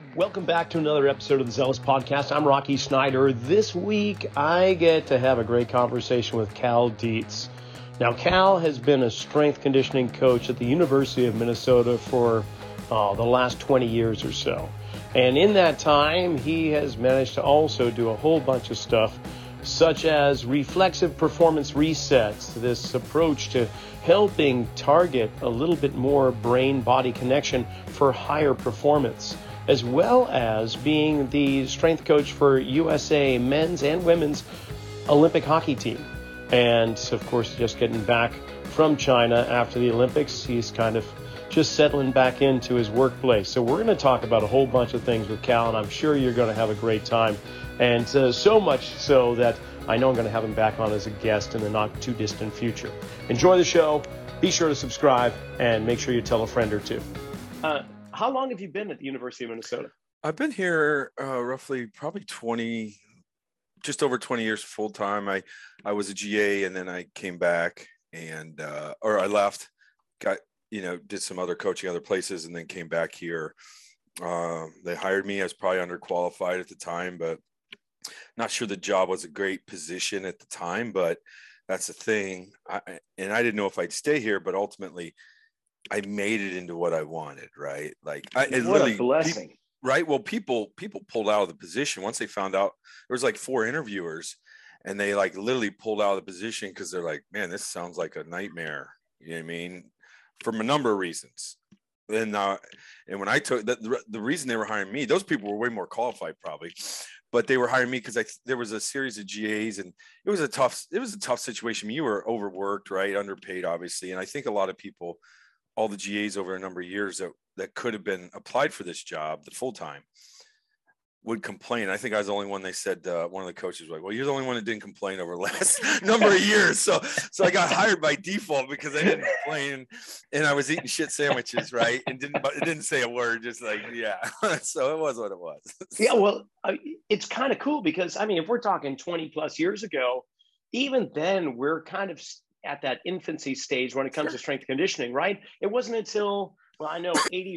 Welcome back to another episode of the Zealous Podcast. I'm Rocky Snyder. This week, I get to have a great conversation with Cal Dietz. Now, Cal has been a strength conditioning coach at the University of Minnesota for the last 20 years or so. And in that time, he has managed to also do a whole bunch of stuff, such as reflexive performance resets, this approach to helping target a little bit more brain-body connection for higher performance, as well as being the strength coach for USA men's and women's Olympic hockey team. And of course, just getting back from China after the Olympics, he's kind of just settling back into his workplace. So we're going to talk about a whole bunch of things with Cal, and I'm sure you're going to have a great time. And so much so that I know I'm going to have him back on as a guest in the not too distant future. Enjoy the show. Be sure to subscribe and make sure you tell a friend or two. How long have you been at the University of Minnesota? I've been here roughly probably just over 20 years full time. I was a GA and then I came back and or I left, did some other coaching other places and then came back here. They hired me. I was probably underqualified at the time, but not sure the job was a great position at the time, but that's the thing. I didn't know if I'd stay here, but ultimately I made it into what I wanted, right? Like what a blessing. Right. Well, people pulled out of the position once they found out there was like 4 interviewers and they like literally pulled out of the position because they're like, man, this sounds like a nightmare. You know what I mean? From a number of reasons. And when I took the reason they were hiring me, those people were way more qualified probably, but they were hiring me because there was a series of GAs and it was a tough situation. You were overworked, right? Underpaid, obviously. And I think a lot of people, all the GAs over a number of years that could have been applied for this job, the full-time, would complain. I think I was the only one. They said, one of the coaches was like, well, you're the only one that didn't complain over the last number of years. So I got hired by default because I didn't complain and I was eating shit sandwiches. Right. And it didn't say a word, just like, yeah. So it was what it was. Yeah. Well, it's kind of cool because, I mean, if we're talking 20 plus years ago, even then we're kind of at that infancy stage when it comes to strength conditioning, right? It wasn't until, well, I know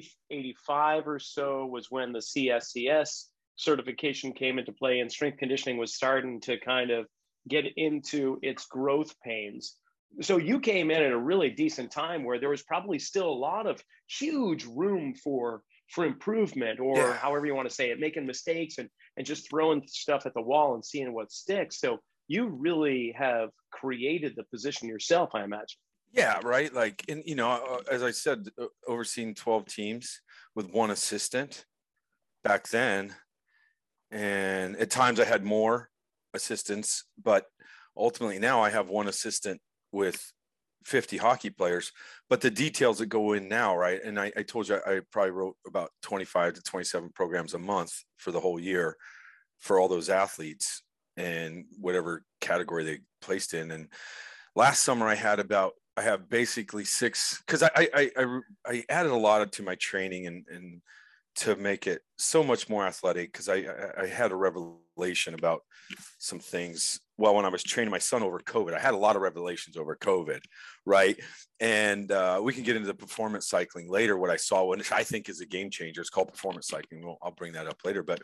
85 or so was when the CSCS certification came into play and strength conditioning was starting to kind of get into its growth pains. So you came in at a really decent time where there was probably still a lot of huge room for improvement, or however you want to say it, making mistakes and just throwing stuff at the wall and seeing what sticks. So you really have created the position yourself, I imagine. Yeah, right. Like, and as I said, overseeing 12 teams with one assistant back then. And at times I had more assistants, but ultimately now I have one assistant with 50 hockey players, but the details that go in now, right? And I told you, I probably wrote about 25 to 27 programs a month for the whole year for all those athletes and whatever category they placed in. And last summer I have basically 6, because I added a lot to my training and to make it so much more athletic, because I had a revelation about some things. Well, when I was training my son over COVID, I had a lot of revelations over COVID, right? And we can get into the performance cycling later, what I saw, which I think is a game changer. It's called performance cycling. I'll bring that up later. But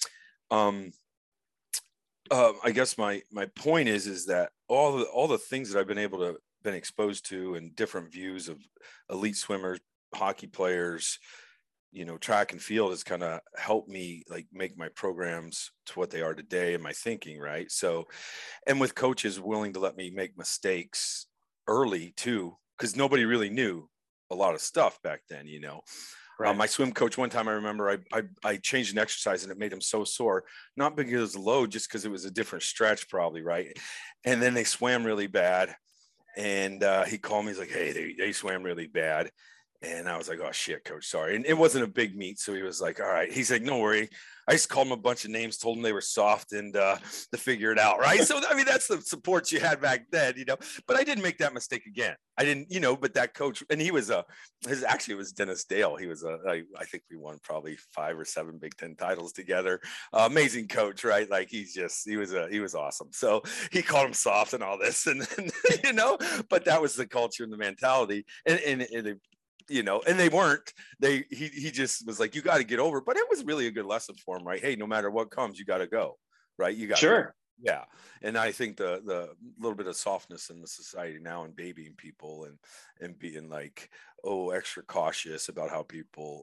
I guess my point is that all the things that I've been exposed to and different views of elite swimmers, hockey players, track and field has kind of helped me like make my programs to what they are today and my thinking, right? So, and with coaches willing to let me make mistakes early too, because nobody really knew a lot of stuff back then, Right. My swim coach, one time I remember I changed an exercise and it made him so sore, not because it was low, just because it was a different stretch probably, right? And then they swam really bad. And he called me, he's like, hey, they swam really bad. And I was like, oh shit, coach, sorry. And it wasn't a big meet. So he was like, all right. He's like, no worry. I just called him a bunch of names, told them they were soft and to figure it out. Right. So, I mean, that's the support you had back then, but I didn't make that mistake again. I didn't, but that coach, and he was it was Dennis Dale. He was I think we won probably 5 or 7 Big Ten titles together. Amazing coach, right? Like he was awesome. So he called him soft and all this and but that was the culture and the mentality. And and they weren't. He just was like, you got to get over. But it was really a good lesson for him, right? Hey, no matter what comes, you got to go, right? You got sure. Yeah. And I think the little bit of softness in the society now and babying people and being like, oh, extra cautious about how people,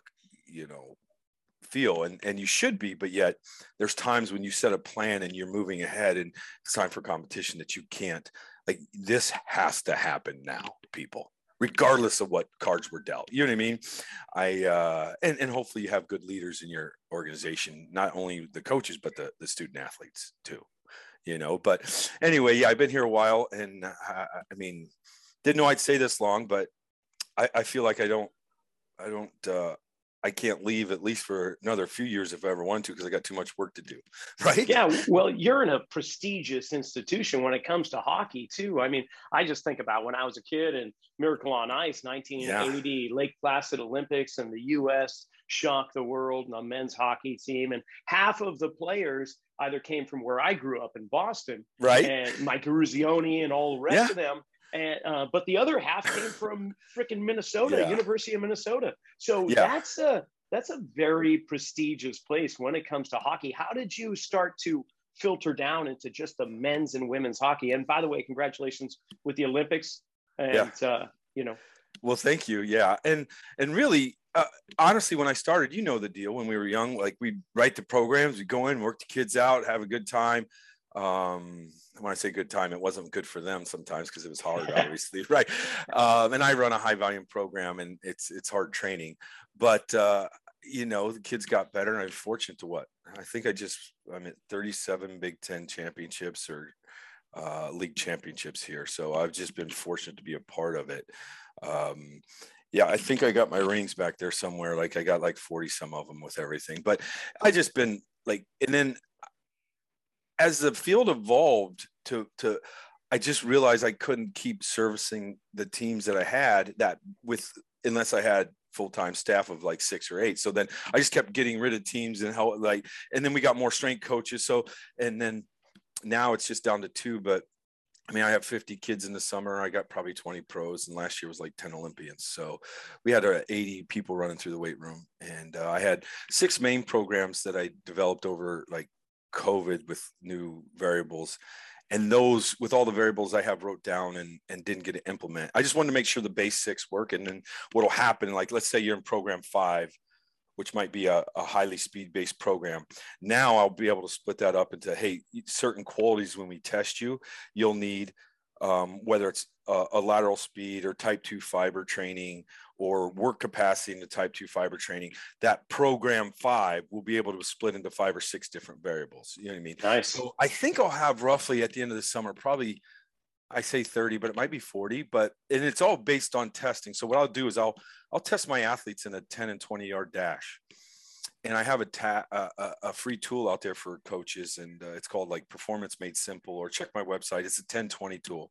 feel and you should be, but yet there's times when you set a plan and you're moving ahead and it's time for competition that you can't, like, this has to happen now, people, regardless of what cards were dealt. You know what I mean? And hopefully you have good leaders in your organization, not only the coaches, but the student athletes too, but anyway, yeah, I've been here a while and I mean, didn't know I'd stay this long, but I feel like I can't leave at least for another few years if I ever want to, because I got too much work to do. Right. Yeah. Well, you're in a prestigious institution when it comes to hockey too. I mean, I just think about when I was a kid and Miracle on Ice, 1980, Lake Placid Olympics, and the U.S. shocked the world and the men's hockey team. And half of the players either came from where I grew up in Boston, right, and Mike Ruzioni and all the rest of them. And but the other half came from freaking Minnesota, University of Minnesota. So that's a very prestigious place when it comes to hockey. How did you start to filter down into just the men's and women's hockey? And by the way, congratulations with the Olympics. And well, thank you. Yeah, and really, honestly, when I started, the deal. When we were young, like, we'd write the programs, we'd go in, work the kids out, have a good time. When I say good time, it wasn't good for them sometimes because it was hard, obviously, right? And I run a high volume program, and it's hard training, but the kids got better, and I'm fortunate to I'm at 37 Big Ten championships or league championships here, so I've just been fortunate to be a part of it. Yeah, I think I got my rings back there somewhere. Like, I got like 40 some of them with everything, but I just been like, and then as the field evolved I just realized I couldn't keep servicing the teams that I had unless I had full-time staff of like 6 or 8. So then I just kept getting rid of teams and then we got more strength coaches. So, and then now it's just down to 2, but I mean, I have 50 kids in the summer. I got probably 20 pros, and last year was like 10 Olympians. So we had 80 people running through the weight room, and I had 6 main programs that I developed over like COVID with new variables, and those with all the variables I have wrote down and didn't get to implement. I just wanted to make sure the base 6 work. And then what'll happen, like, let's say you're in program 5, which might be a highly speed-based program. Now I'll be able to split that up into, hey, certain qualities when we test you'll need, whether it's a lateral speed or type 2 fiber training or work capacity in the type 2 fiber training. That program 5 will be able to split into 5 or 6 different variables. You know what I mean? Nice. So I think I'll have roughly at the end of the summer, probably, I say 30, but it might be 40, and it's all based on testing. So what I'll do is I'll test my athletes in a 10 and 20 yard dash. And I have a free tool out there for coaches, and it's called like Performance Made Simple, or check my website. It's a 10-20 tool.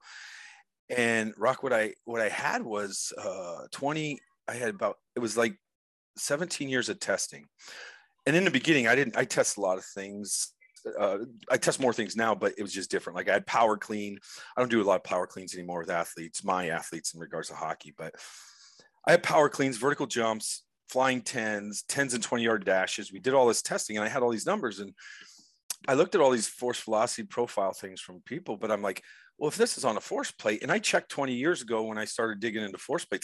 And Rock, what I had was 20. It was like 17 years of testing. And in the beginning, I test a lot of things. I test more things now, but it was just different. Like, I had power clean. I don't do a lot of power cleans anymore with my athletes in regards to hockey, but I had power cleans, vertical jumps, flying 10s and 20 yard dashes. We did all this testing, and I had all these numbers, and I looked at all these force velocity profile things from people, but I'm like, well, if this is on a force plate, and I checked 20 years ago when I started digging into force plates,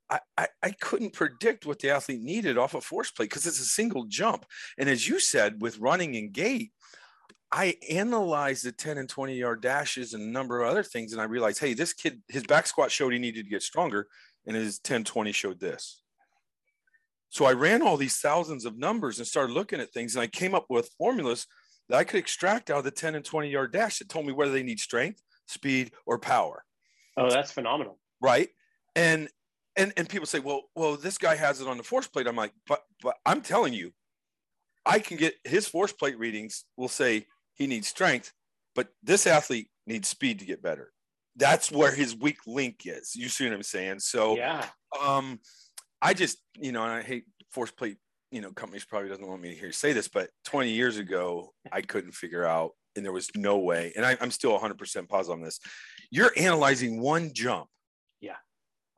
I couldn't predict what the athlete needed off a force plate because it's a single jump. And as you said, with running and gait, I analyzed the 10 and 20 yard dashes and a number of other things. And I realized, hey, this kid, his back squat showed he needed to get stronger, and his 10-20 showed this. So I ran all these thousands of numbers and started looking at things, and I came up with formulas that I could extract out of the 10 and 20 yard dash that told me whether they need strength, speed, or power. Oh, that's phenomenal. Right. And people say, well, this guy has it on the force plate. I'm like, but I'm telling you, I can get his force plate readings will say he needs strength, but this athlete needs speed to get better. That's where his weak link is. You see what I'm saying? So, yeah. I just, and I hate force plate, companies probably doesn't want me to hear you say this, but 20 years ago, I couldn't figure out, and there was no way. And I'm still 100% positive on this. You're analyzing one jump. Yeah.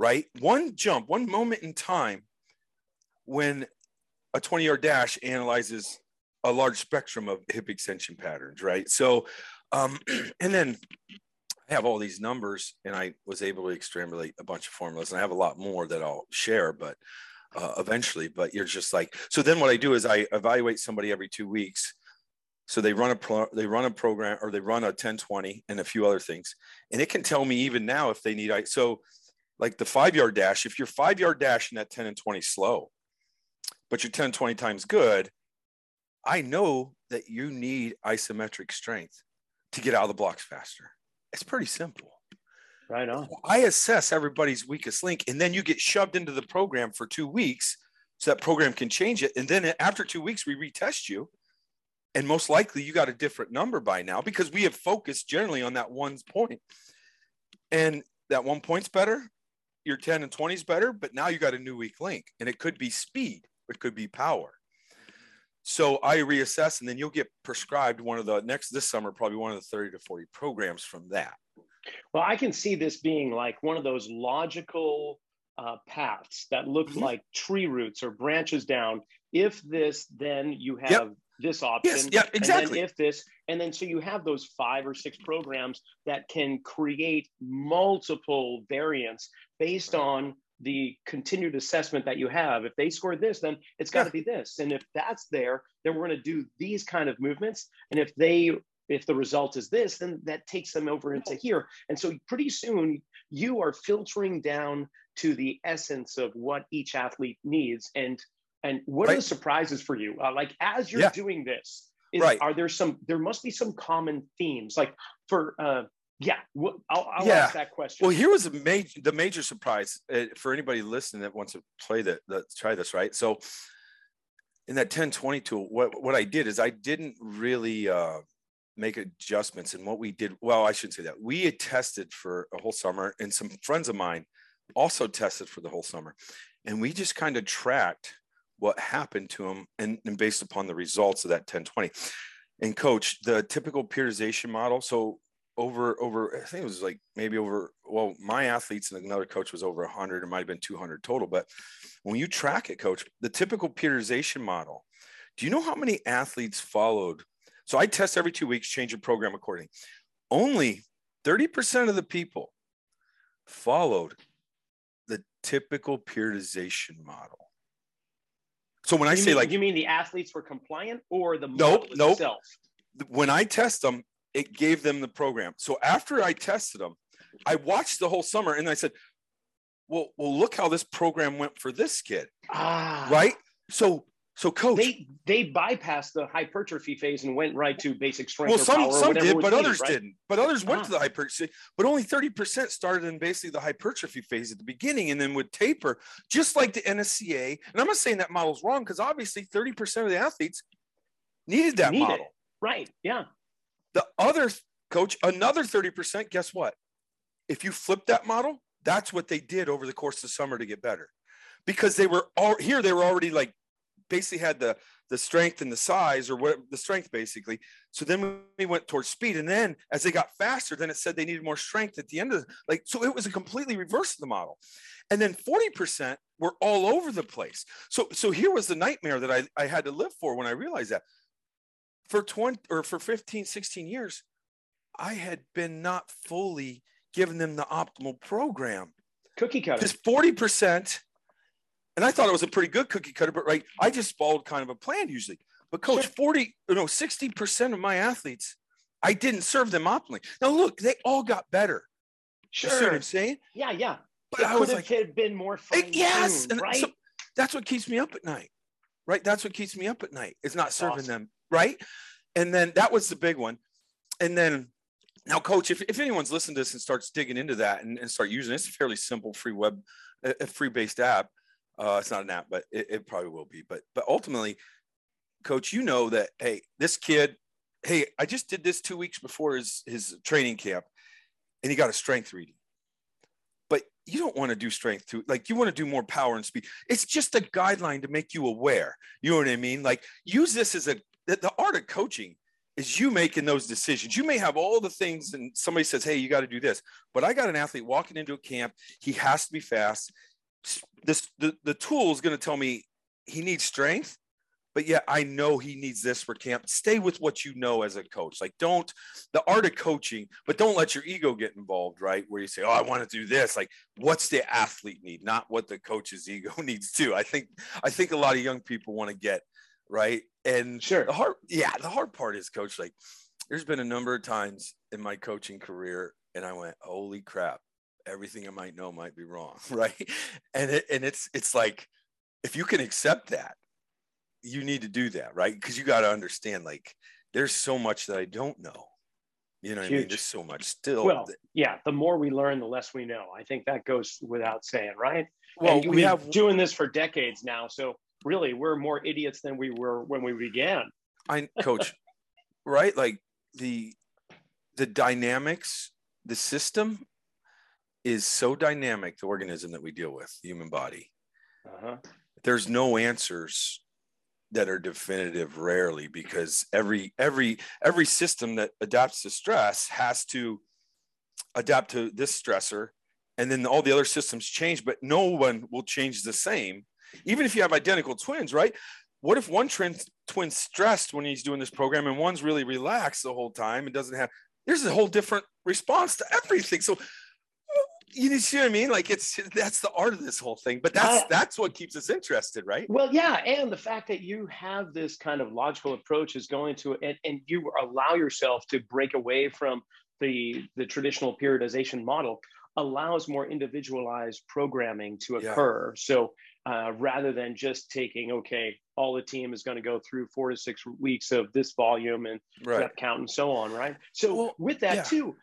right? One jump, one moment in time when a 20-yard dash analyzes a large spectrum of hip extension patterns, right? So, and then I have all these numbers, and I was able to extrapolate a bunch of formulas, and I have a lot more that I'll share, but eventually. But you're just like, so then what I do is I evaluate somebody every 2 weeks. So they run a program, or they run a 10-20 and a few other things, and it can tell me even now if they need. So like the 5-yard dash, if your 5-yard dash in that 10 and 20 slow, but your 10, 20 times good, I know that you need isometric strength to get out of the blocks faster. It's pretty simple. Right on. I assess everybody's weakest link, and then you get shoved into the program for 2 weeks so that program can change it. And then after 2 weeks, we retest you. And most likely you got a different number by now, because we have focused generally on that one point. And that 1 point's better. Your 10 and 20 is better, but now you got a new weak link, and it could be speed. It could be power. So I reassess, and then you'll get prescribed this summer, probably one of the 30 to 40 programs from that. Well, I can see this being like one of those logical paths that look like tree roots or branches down. If this, then you have this option. Yes, yeah, exactly. And then if this, and then so you have those 5 or 6 programs that can create multiple variants based on the continued assessment that you have. If they score this, then it's got to be this. And if that's there, then we're going to do these kind of movements. And if the result is this, then that takes them over into here. And so pretty soon you are filtering down to the essence of what each athlete needs. And what are the surprises for you? Like as you're doing this, there must be some common themes, like for, I'll ask that question. Well, here was the major surprise for anybody listening that wants to play try this, right? So in that 10-20 tool, what I did is I didn't really make adjustments. And what we did, well, I shouldn't say that. We had tested for a whole summer, and some friends of mine also tested for the whole summer. And we just kind of tracked what happened to them and based upon the results of that 10-20. And coach, the typical periodization model, so over I think it was like maybe my athletes and another coach was over 100. It might have been 200 total. But when you track it, coach, the typical periodization model, do you know how many athletes followed? So I test every 2 weeks, change your program accordingly. Only 30% of the people followed the typical periodization model. So when you mean the athletes were compliant, or the model itself? When I test them, it gave them the program. So after I tested them, I watched the whole summer, and I said, well, look how this program went for this kid. Right? So coach, they bypassed the hypertrophy phase and went right to basic strength. Well, some did, but others didn't. But others went to the hypertrophy, but only 30% started in basically the hypertrophy phase at the beginning, and then would taper, just like the NSCA. And I'm not saying that model's wrong, because obviously 30% of the athletes needed that model. Right. Yeah. The other, coach, another 30%, guess what? If you flip that model, that's what they did over the course of the summer to get better, because they were already like basically had the strength and the size, or what the strength basically. So then we went towards speed, and then as they got faster, then it said they needed more strength at the end of so it was a completely reverse of the model. And then 40% were all over the place. So here was the nightmare that I had to live for when I realized that. For 15, 16 years, I had been not fully giving them the optimal program. Cookie cutter. Just 40%. And I thought it was a pretty good cookie cutter, but I just followed kind of a plan usually. But coach, 60% of my athletes, I didn't serve them optimally. Now look, they all got better. Sure. You see what I'm saying? Yeah. But I was have been more fine-tuned, yes, and right? So that's what keeps me up at night. Right? That's what keeps me up at night, is not serving them. Right. And then that was the big one. And then now, coach, if anyone's listening to this and starts digging into that and start using it, it's a fairly simple free-based app. It's not an app, but it probably will be. But ultimately, coach, you know that, hey, this kid, hey, I just did this 2 weeks before his training camp, and he got a strength reading. But you don't want to do strength too. Like, you want to do more power and speed. It's just a guideline to make you aware. You know what I mean? Like, use this as the art of coaching is you making those decisions. You may have all the things and somebody says, hey, you got to do this. But I got an athlete walking into a camp. He has to be fast. The tool is going to tell me he needs strength, but yeah, I know he needs this for camp. Stay with what you know as a coach. Like the art of coaching, but don't let your ego get involved, right? Where you say, oh, I want to do this. Like, what's the athlete need, not what the coach's ego needs too. I think a lot of young people want to get right. And sure. The hard part is, coach, like there's been a number of times in my coaching career and I went, holy crap, everything I might know might be wrong. Right. And it's like, if you can accept that, you need to do that, right? Because you got to understand, like, there's so much that I don't know. You know what I mean? There's so much still. Well, yeah, the more we learn, the less we know. I think that goes without saying, right? Well, and we have doing this for decades now. So really, we're more idiots than we were when we began. Coach, right? Like the dynamics, the system is so dynamic, the organism that we deal with, the human body. There's no answers that are definitive, rarely, because every system that adapts to stress has to adapt to this stressor, and then all the other systems change, but no one will change the same, even if you have identical twins, right? What if one twin's stressed when he's doing this program and one's really relaxed the whole time and doesn't have, there's a whole different response to everything. So you see what I mean? Like that's the art of this whole thing, but that's what keeps us interested, right? Well, yeah. And the fact that you have this kind of logical approach is going to, and you allow yourself to break away from the traditional periodization model, allows more individualized programming to occur. So rather than just taking, okay, all the team is going to go through 4 to 6 weeks of this volume and rep count and so on, right? So with that too,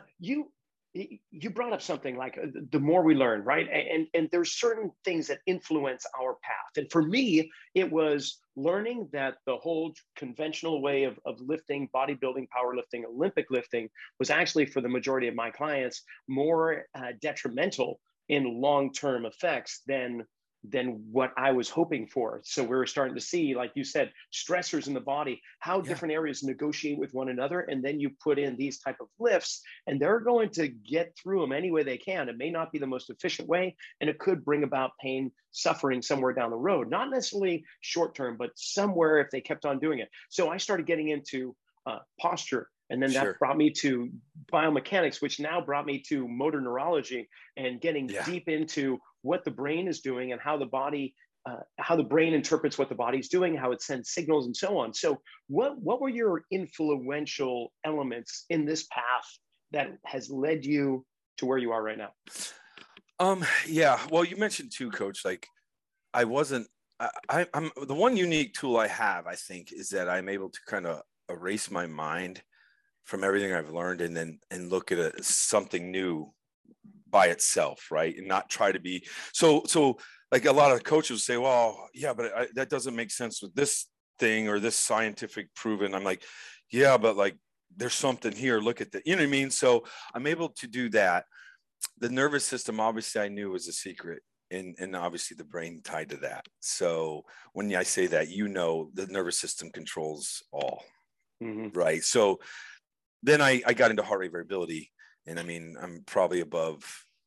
you brought up something like the more we learn, right? And there's certain things that influence our path. And for me, it was learning that the whole conventional way of lifting, bodybuilding, powerlifting, Olympic lifting was actually, for the majority of my clients, more detrimental in long-term effects than what I was hoping for. So we're starting to see, like you said, stressors in the body, how different areas negotiate with one another. And then you put in these type of lifts and they're going to get through them any way they can. It may not be the most efficient way, and it could bring about pain, suffering somewhere down the road, not necessarily short-term, but somewhere if they kept on doing it. So I started getting into posture. And then that brought me to biomechanics, which now brought me to motor neurology and getting deep into what the brain is doing and how the body, how the brain interprets what the body's doing, how it sends signals and so on. So what were your influential elements in this path that has led you to where you are right now? Well, you mentioned too, Coach, like I'm the one unique tool I have, I think, is that I'm able to kind of erase my mind from everything I've learned and look at something new by itself, right? And not try to be so like a lot of coaches say, well, yeah, but that doesn't make sense with this thing or this scientific proven. I'm like, yeah, but like there's something here. Look at that. You know what I mean? So I'm able to do that. The nervous system, obviously, I knew was a secret. And obviously the brain tied to that. So when I say that, the nervous system controls all, right? So then I got into heart rate variability. And I mean, I'm probably above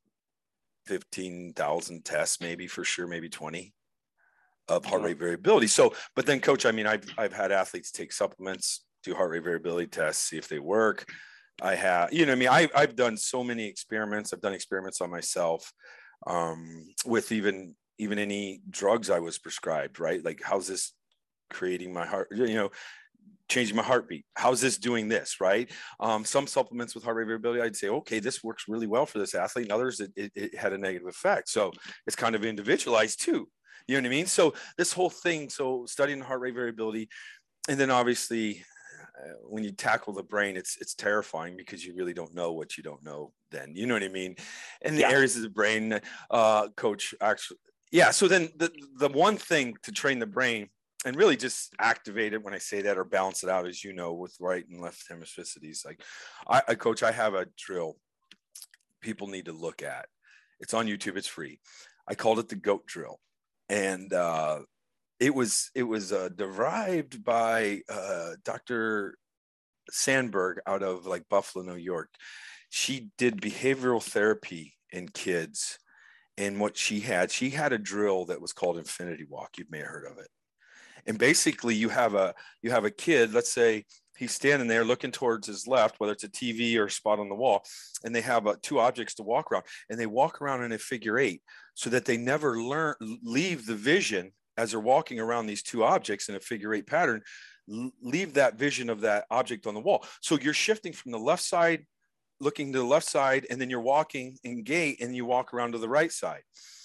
15,000 tests, maybe for sure, maybe 20 of heart rate variability. So, but then, Coach, I mean, I've had athletes take supplements, do heart rate variability tests, see if they work. I have, I mean, I've done so many experiments. I've done experiments on myself with even any drugs I was prescribed, right? Like, how's this creating my heart, changing my heartbeat? How's this doing this, right? Some supplements with heart rate variability, I'd say, okay, this works really well for this athlete. And others, it had a negative effect. So it's kind of individualized too. You know what I mean? So this whole thing, so studying heart rate variability, and then obviously when you tackle the brain, it's terrifying because you really don't know what you don't know then, you know what I mean? And the areas of the brain, Coach, actually, so then the one thing to train the brain and really just activate it when I say that, or balance it out, as you know, with right and left hemisphericities. Like I Coach, I have a drill people need to look at. It's on YouTube. It's free. I called it the GOAT drill. And it was derived by Dr. Sandberg out of like Buffalo, New York. She did behavioral therapy in kids. And what she had a drill that was called Infinity Walk. You may have heard of it. And basically you have a kid, let's say he's standing there looking towards his left, whether it's a TV or a spot on the wall, and they have two objects to walk around, and they walk around in a figure eight so that they never leave the vision as they're walking around these two objects in a figure eight pattern, leave that vision of that object on the wall. So you're shifting from the left side, looking to the left side, and then you're walking in gait and you walk around to the right side.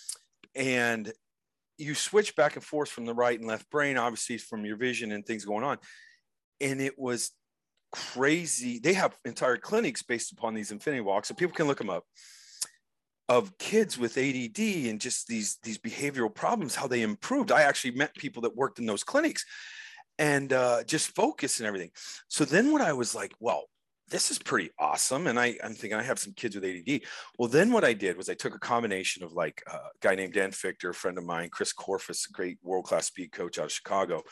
And you switch back and forth from the right and left brain, obviously from your vision and things going on. And it was crazy. They have entire clinics based upon these Infinity Walks, so people can look them up, of kids with ADD and just these behavioral problems, how they improved. I actually met people that worked in those clinics and just focus and everything. So then what I was like, well, this is pretty awesome. And I'm thinking I have some kids with ADD. Well, then what I did was I took a combination of like a guy named Dan Fichter, a friend of mine, Chris Korfus, a great world-class speed coach out of Chicago.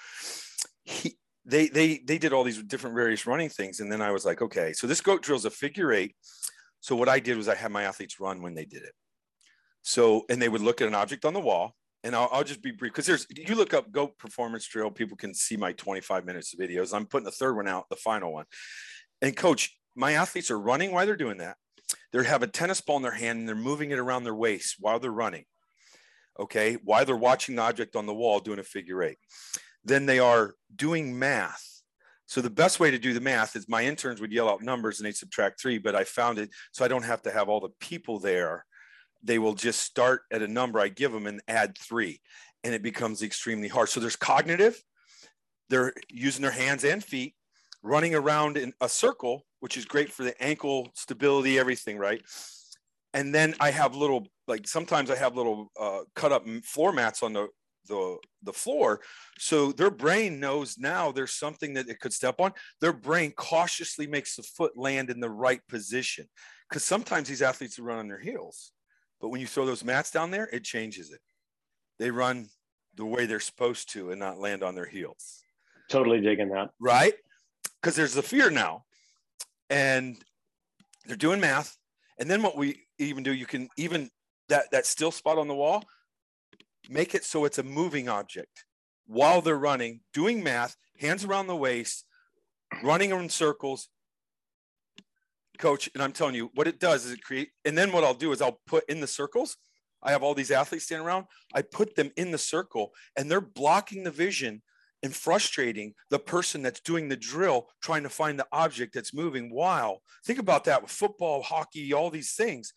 They did all these different various running things. And then I was like, okay, so this goat drill is a figure eight. So what I did was I had my athletes run when they did it. So, and they would look at an object on the wall, and I'll just be brief, because you look up goat performance drill, people can see my 25 minutes of videos. I'm putting the third one out, the final one. And coach, my athletes are running while they're doing that. They have a tennis ball in their hand and they're moving it around their waist while they're running. Okay. While they're watching the object on the wall doing a figure eight. Then they are doing math. So the best way to do the math is my interns would yell out numbers and they'd subtract 3, but I found it so I don't have to have all the people there. They will just start at a number I give them and add 3, and it becomes extremely hard. So there's cognitive. They're using their hands and feet, running around in a circle, which is great for the ankle stability, everything, right? And then I have little, like sometimes I have little cut up floor mats on the floor. So their brain knows now there's something that it could step on. Their brain cautiously makes the foot land in the right position. Because sometimes these athletes run on their heels. But when you throw those mats down there, it changes it. They run the way they're supposed to and not land on their heels. Totally digging that. Right? Because there's the fear now. And they're doing math. And then what we even do, you can even, that still spot on the wall, make it so it's a moving object while they're running, doing math, hands around the waist, running in circles. Coach, and I'm telling you, what it does is it create, and then what I'll do is I'll put in the circles. I have all these athletes standing around. I put them in the circle, and they're blocking the vision and frustrating the person that's doing the drill, trying to find the object that's moving. While, think about that with football, hockey, all these things.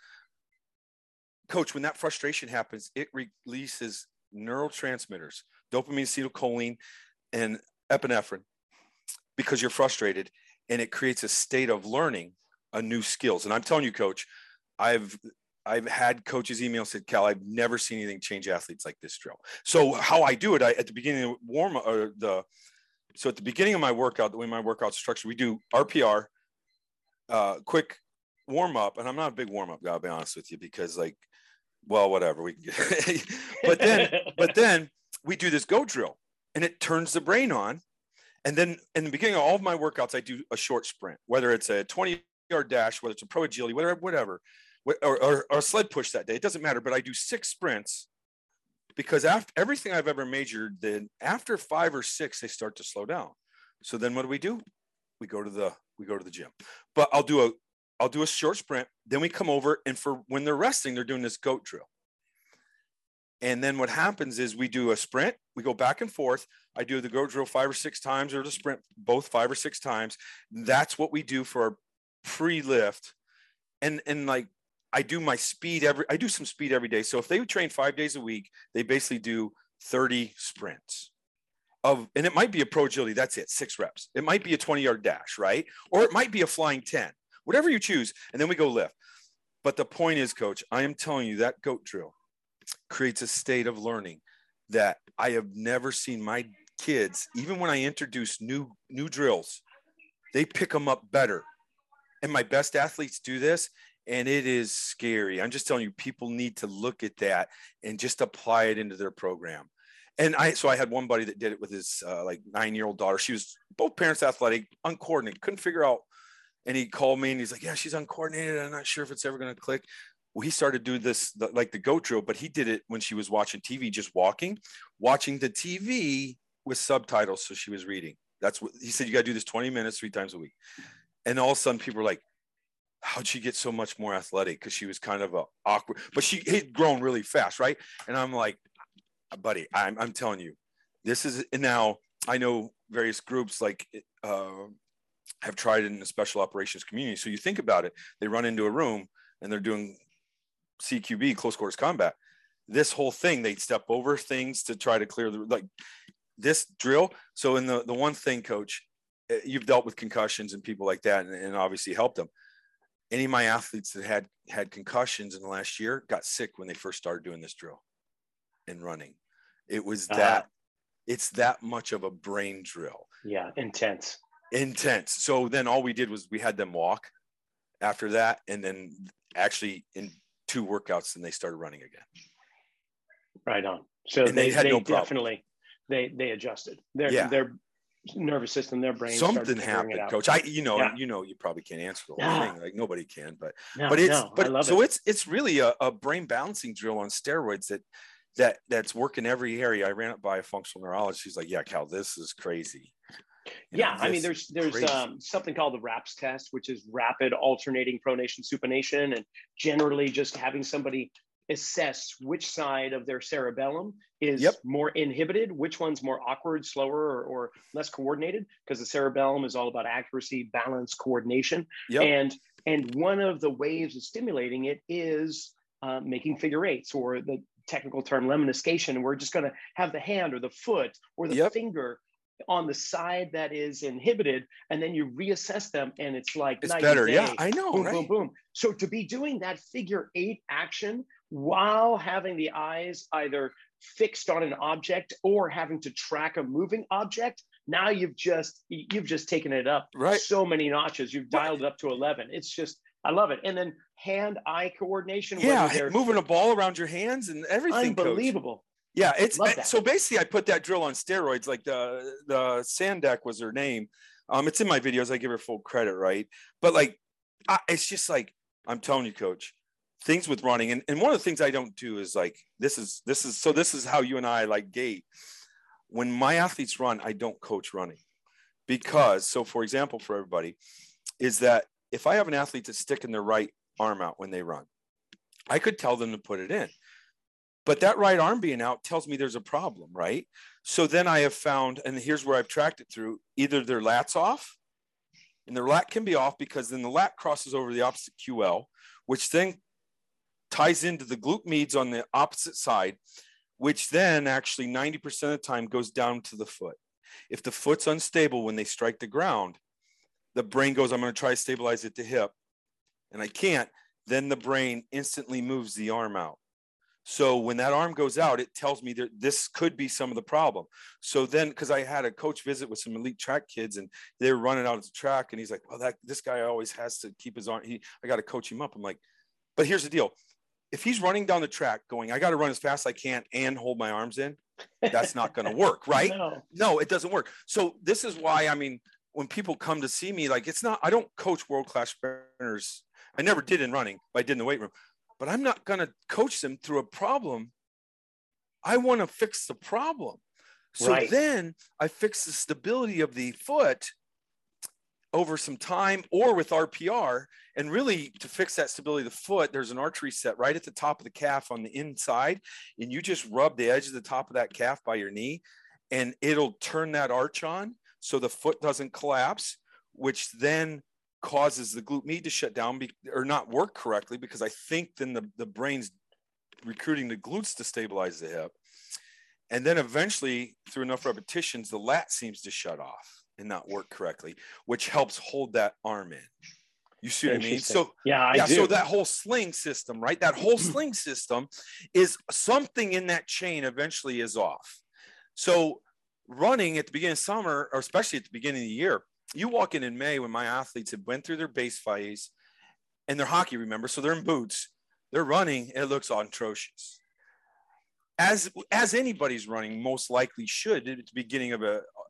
Coach, when that frustration happens, it releases neurotransmitters, dopamine, acetylcholine, and epinephrine, because you're frustrated, and it creates a state of learning a new skills. And I'm telling you, Coach, I've had coaches email and said, Cal, I've never seen anything change athletes like this drill. So how I do it, at the beginning of warm up, so at the beginning of my workout, the way my workout's structured, we do RPR, quick warm up. And I'm not a big warm up guy, I'll be honest with you, because like, well, whatever we can get. but then we do this go drill, and it turns the brain on. And then in the beginning of all of my workouts, I do a short sprint, whether it's a 20-yard dash, whether it's a pro agility, whatever, or a sled push that day. It doesn't matter, but I do 6 sprints, because after everything I've ever measured, then after 5 or 6, they start to slow down. So then what do? We go to the gym. But I'll do a short sprint. Then we come over, and for when they're resting, they're doing this goat drill. And then what happens is we do a sprint, we go back and forth. I do the goat drill 5 or 6 times, or the sprint both 5 or 6 times. That's what we do for our pre-lift. And like, I do some speed every day. So if they would train 5 days a week, they basically do 30 sprints and it might be a pro agility. That's it. 6 reps. It might be a 20-yard dash, right? Or it might be a flying 10, whatever you choose. And then we go lift. But the point is, Coach, I am telling you that goat drill creates a state of learning that I have never seen my kids, even when I introduce new drills, they pick them up better. And my best athletes do this, and it is scary. I'm just telling you, people need to look at that and just apply it into their program. And I had one buddy that did it with his like 9-year-old daughter. She was both parents athletic, uncoordinated, couldn't figure out. And he called me and he's like, yeah, she's uncoordinated. I'm not sure if it's ever going to click. Well, he started doing this, like the goat drill, but he did it when she was watching TV, just watching the TV with subtitles. So she was reading. That's what he said. You got to do this 20 minutes, 3 times a week. And all of a sudden people were like, how'd she get so much more athletic? Because she was kind of a awkward, but she had grown really fast. Right. And I'm like, buddy, I'm telling you, this is, and now I know various groups like, have tried it in the special operations community. So you think about it, they run into a room and they're doing CQB, close quarters combat. This whole thing, they step over things to try to clear like this drill. So in the one thing, coach, you've dealt with concussions and people like that, and obviously helped them. Any of my athletes that had concussions in the last year got sick when they first started doing this drill and running. It was it's that much of a brain drill. Yeah. Intense. So then all we did was we had them walk after that. And then actually in 2 workouts, and they started running again. Right on. So and they had no definitely, they adjusted their nervous system, their brain. Something happened, coach. You probably can't answer the whole thing. Like nobody can, but it's really a brain balancing drill on steroids that's working every area. I ran it by a functional neurologist. She's like, yeah, Cal, this is crazy. I mean, there's something called the RAPS test, which is rapid alternating pronation supination, and generally just having somebody assess which side of their cerebellum is more inhibited, which one's more awkward, slower, or less coordinated, because the cerebellum is all about accuracy, balance, coordination. And one of the ways of stimulating it is making figure eights, or the technical term lemniscation. And we're just going to have the hand or the foot or the finger on the side that is inhibited, and then you reassess them, and it's like it's better. Yeah, I know. Boom, boom, boom. So to be doing that figure 8 action while having the eyes either fixed on an object or having to track a moving object, now you've just taken it up so many notches. You've dialed it up to 11. It's just, I love it. And then hand-eye coordination. Yeah, moving a ball around your hands and everything. Unbelievable. Coach. Yeah, so basically I put that drill on steroids. Like the Sandak was her name. It's in my videos. I give her full credit, right? But like, it's just like, I'm telling you, coach, things with running. And one of the things I don't do is like, this is how you and I like gait. When my athletes run, I don't coach running because, so for example, for everybody, is that if I have an athlete that's sticking their right arm out when they run, I could tell them to put it in. But that right arm being out tells me there's a problem, right? So then I have found, and here's where I've tracked it through, either their lat's off, and their lat can be off because then the lat crosses over the opposite QL, which then ties into the glute medius on the opposite side, which then actually 90% of the time goes down to the foot. If the foot's unstable when they strike the ground, the brain goes, I'm going to try to stabilize it to hip, and I can't, then the brain instantly moves the arm out. So when that arm goes out, it tells me that this could be some of the problem. So then, because I had a coach visit with some elite track kids and they were running out of the track, and he's like, well, this guy always has to keep his arm. I got to coach him up. I'm like, but here's the deal. If he's running down the track going, I got to run as fast as I can and hold my arms in, that's not going to work, right? No, it doesn't work. So this is why, I mean, when people come to see me, like, I don't coach world-class sprinters. I never did in running, but I did in the weight room. But I'm not going to coach them through a problem. I want to fix the problem. So then I fix the stability of the foot over some time or with RPR. And really to fix that stability of the foot, there's an arch reset right at the top of the calf on the inside. And you just rub the edge of the top of that calf by your knee, and it'll turn that arch on so the foot doesn't collapse, which then causes the glute medius to shut down or not work correctly, because I think then the brain's recruiting the glutes to stabilize the hip. And then eventually through enough repetitions, the lat seems to shut off and not work correctly, which helps hold that arm in. You see what I mean? So I do. So that whole sling system, right? That whole sling system is something in that chain eventually is off. So running at the beginning of summer, or especially at the beginning of the year, you walk in May when my athletes have went through their base phase and they're hockey, remember? So they're in boots, they're running, and it looks atrocious. As anybody's running most likely should at the beginning of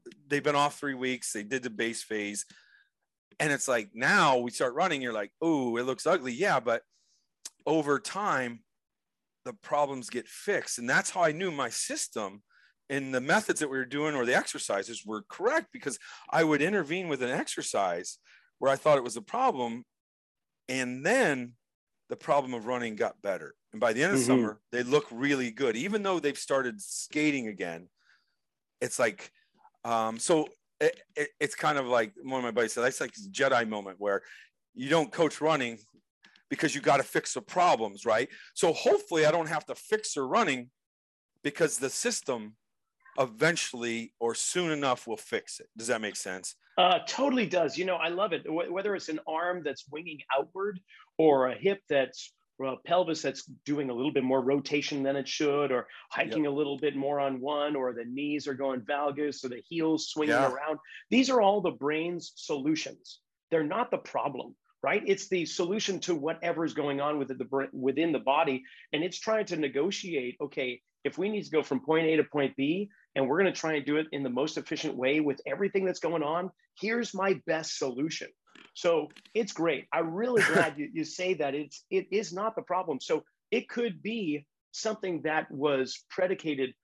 they've been off 3 weeks. They did the base phase. And it's like, now we start running. You're like, oh, it looks ugly. Yeah. But over time, the problems get fixed. And that's how I knew my system and the methods that we were doing or the exercises were correct, because I would intervene with an exercise where I thought it was a problem. And then the problem of running got better. And by the end of the summer, they look really good, even though they've started skating again. It's like, so it's kind of like one of my buddies said, that's like a Jedi moment where you don't coach running because you got to fix the problems, right? So hopefully I don't have to fix their running, because the system eventually or soon enough will fix it. Does that make sense? Totally does. You know, I love it. Whether it's an arm that's winging outward, or a hip that's pelvis that's doing a little bit more rotation than it should, or hiking a little bit more on one, or the knees are going valgus, or the heels swinging around. These are all the brain's solutions. They're not the problem, right? It's the solution to whatever's going on within the body. And it's trying to negotiate, okay, if we need to go from point A to point B, and we're going to try and do it in the most efficient way with everything that's going on, here's my best solution. So it's great. I'm really glad you say that it is not the problem. So it could be something that was predicated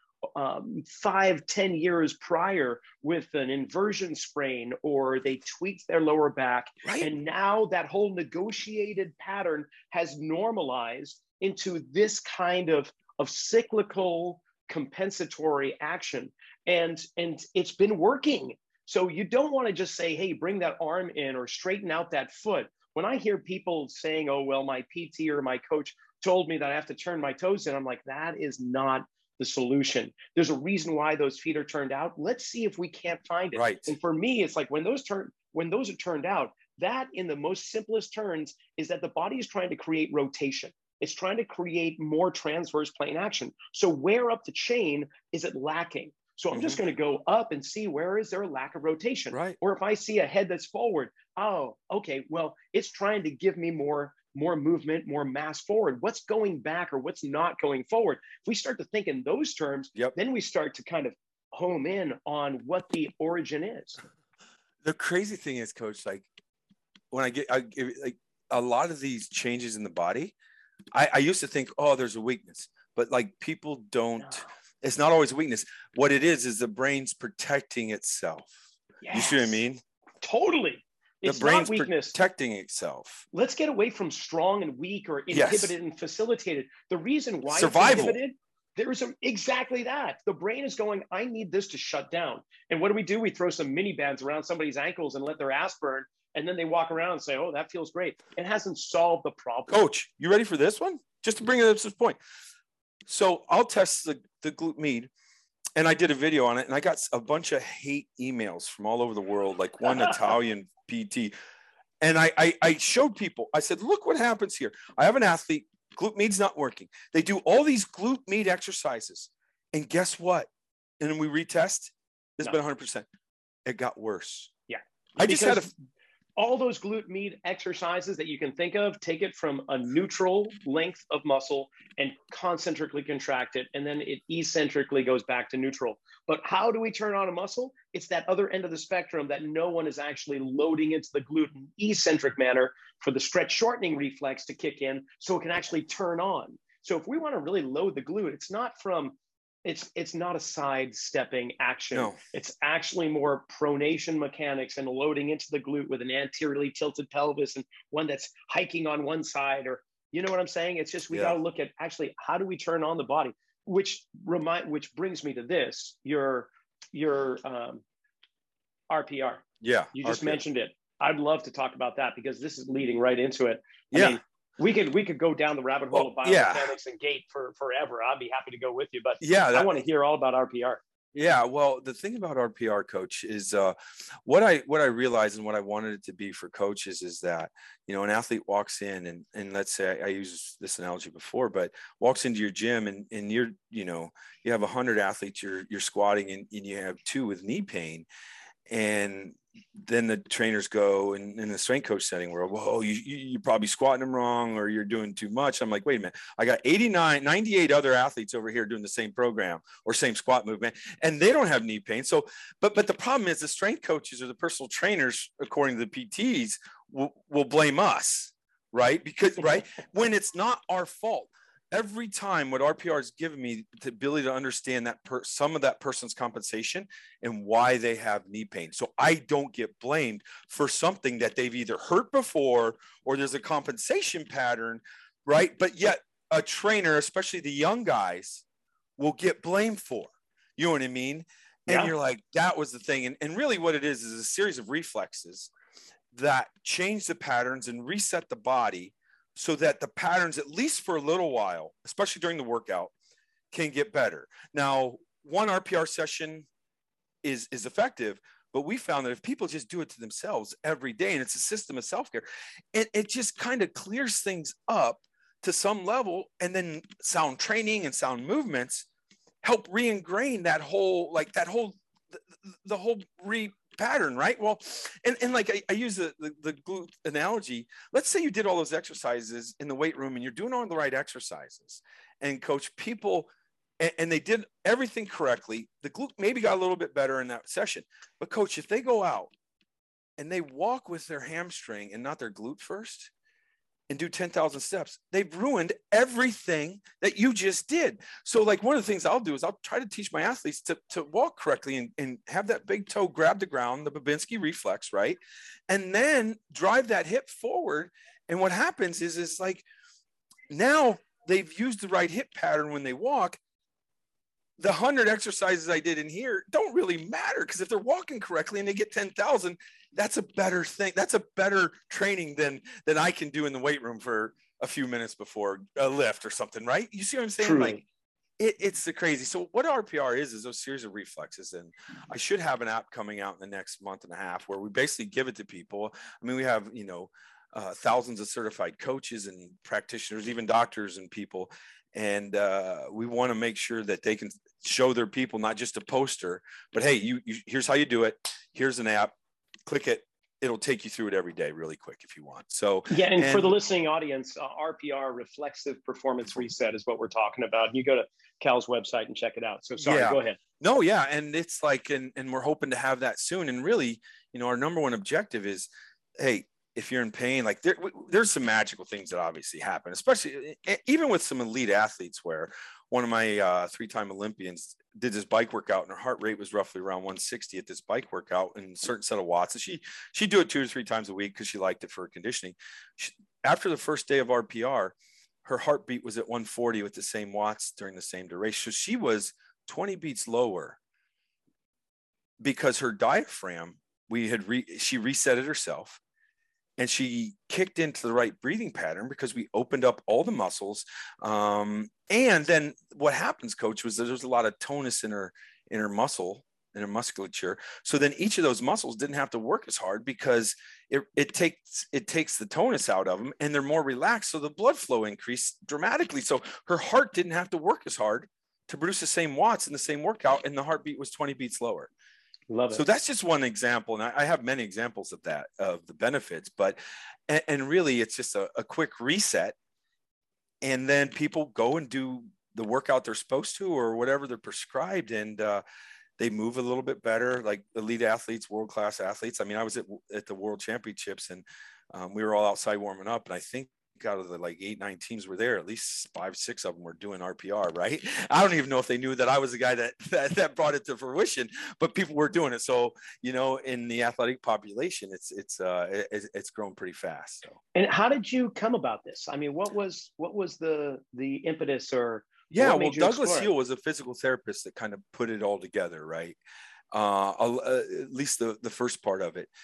5-10 years prior with an inversion sprain, or they tweaked their lower back. Right. And now that whole negotiated pattern has normalized into this kind of cyclical compensatory action. And it's been working. So you don't want to just say, hey, bring that arm in or straighten out that foot. When I hear people saying, oh, well, my PT or my coach told me that I have to turn my toes in, I'm like, that is not the solution. There's a reason why those feet are turned out. Let's see if we can't find it. Right. And for me, it's like when those are turned out, that in the most simplest terms is that the body is trying to create rotation. It's trying to create more transverse plane action. So where up the chain is it lacking? So I'm just going to go up and see where is there a lack of rotation. Right. Or if I see a head that's forward, oh, okay, well, it's trying to give me more movement, more mass forward. What's going back or what's not going forward? If we start to think in those terms, then we start to kind of home in on what the origin is. The crazy thing is, Coach, like when I get like a lot of these changes in the body, I used to think, oh, there's a weakness, but like people don't. No. It's not always a weakness. What it is the brain's protecting itself. Yes. You see what I mean? Totally. It's the brain's not weakness. Protecting itself. Let's get away from strong and weak or inhibited and facilitated. The reason why survival. It's inhibited, there's exactly that. The brain is going, I need this to shut down. And what do? We throw some mini bands around somebody's ankles and let their ass burn. And then they walk around and say, oh, that feels great. It hasn't solved the problem. Coach, you ready for this one? Just to bring it up to this point. So I'll test the glute med, and I did a video on it, and I got a bunch of hate emails from all over the world, like one Italian PT. And I showed people, I said, look what happens here. I have an athlete, glute med's not working. They do all these glute med exercises, and guess what? And then we retest, it's been 100%. It got worse. Yeah. I just had all those glute med exercises that you can think of, take it from a neutral length of muscle and concentrically contract it, and then it eccentrically goes back to neutral. But how do we turn on a muscle? It's that other end of the spectrum that no one is actually loading into the glute in eccentric manner for the stretch shortening reflex to kick in so it can actually turn on. So if we want to really load the glute, it's not a sidestepping action. No. It's actually more pronation mechanics and loading into the glute with an anteriorly tilted pelvis and one that's hiking on one side, or you know what I'm saying? It's just, we got to look at actually, how do we turn on the body? Which brings me to this, your RPR. Yeah. You just mentioned it. I'd love to talk about that because this is leading right into it. I mean, we could go down the rabbit hole of biomechanics and gait for forever. I'd be happy to go with you, but I want to hear all about RPR. Yeah, well, the thing about RPR, Coach, is what I realized and what I wanted it to be for coaches is that, you know, an athlete walks in and let's say I used this analogy before, but walks into your gym and you're, you know, you have 100 athletes, you're squatting and you have 2 with knee pain. And then the trainers go in the strength coach setting where, whoa, you're probably squatting them wrong or you're doing too much. I'm like, wait a minute, I got 98 other athletes over here doing the same program or same squat movement, and they don't have knee pain. So, but the problem is the strength coaches or the personal trainers, according to the PTs, will blame us, right? Because, right, when it's not our fault. Every time what RPR has given me the ability to understand that some of that person's compensation and why they have knee pain. So I don't get blamed for something that they've either hurt before or there's a compensation pattern, right? But yet a trainer, especially the young guys, will get blamed for. You know what I mean? And you're like, that was the thing. And really what it is a series of reflexes that change the patterns and reset the body so that the patterns, at least for a little while, especially during the workout, can get better. Now, one RPR session is effective, but we found that if people just do it to themselves every day, and it's a system of self-care, it just kind of clears things up to some level, and then sound training and sound movements help re-ingrain that whole, the whole pattern, right? Well, and like I use the glute analogy. Let's say you did all those exercises in the weight room and you're doing all the right exercises, and coach, people, and they did everything correctly. The glute maybe got a little bit better in that session, but coach, if they go out and they walk with their hamstring and not their glute first, and do 10,000 steps, they've ruined everything that you just did. So like one of the things I'll do is I'll try to teach my athletes to walk correctly and have that big toe grab the ground, the Babinski reflex, right? And then drive that hip forward. And what happens is like now they've used the right hip pattern when they walk. The 100 exercises I did in here don't really matter, because if they're walking correctly and they get 10,000, that's a better thing. That's a better training than I can do in the weight room for a few minutes before a lift or something, right? You see what I'm saying? Truly. Like it's the crazy. So what RPR is those series of reflexes. And I should have an app coming out in the next month and a half where we basically give it to people. I mean, we have, thousands of certified coaches and practitioners, even doctors and people. And we want to make sure that they can show their people, not just a poster, but hey, you here's how you do it. Here's an app, click it. It'll take you through it every day really quick if you want. So yeah, and for the listening audience, RPR, Reflexive Performance Reset, is what we're talking about. You go to Cal's website and check it out. So sorry, go ahead. No, yeah, and it's like, and we're hoping to have that soon. And really, our number one objective is, hey, if you're in pain, like there's some magical things that obviously happen, especially even with some elite athletes, where one of my three-time Olympians did this bike workout and her heart rate was roughly around 160 at this bike workout in a certain set of watts. And she'd do it 2 or 3 times a week because she liked it for her conditioning. After the first day of RPR, her heartbeat was at 140 with the same watts during the same duration. So she was 20 beats lower because her diaphragm, she reset it herself. And she kicked into the right breathing pattern because we opened up all the muscles. And then what happens, coach, was there's a lot of tonus in her muscle, in her musculature. So then each of those muscles didn't have to work as hard because it takes the tonus out of them and they're more relaxed. So the blood flow increased dramatically. So her heart didn't have to work as hard to produce the same watts in the same workout. And the heartbeat was 20 beats lower. Love it. So that's just one example. And I have many examples of that, of the benefits, and really it's just a quick reset. And then people go and do the workout they're supposed to, or whatever they're prescribed. And they move a little bit better, like elite athletes, world-class athletes. I mean, I was at the World Championships and we were all outside warming up. And I think out of the 8-9 teams were there, at least 5-6 of them were doing RPR, right? I don't even know if they knew that I was the guy that brought it to fruition, but people were doing it. So, in the athletic population, it's grown pretty fast. So. And how did you come about this? I mean, what was the impetus or? Yeah, well, Douglas Heal was a physical therapist that kind of put it all together, right? At least the first part of it.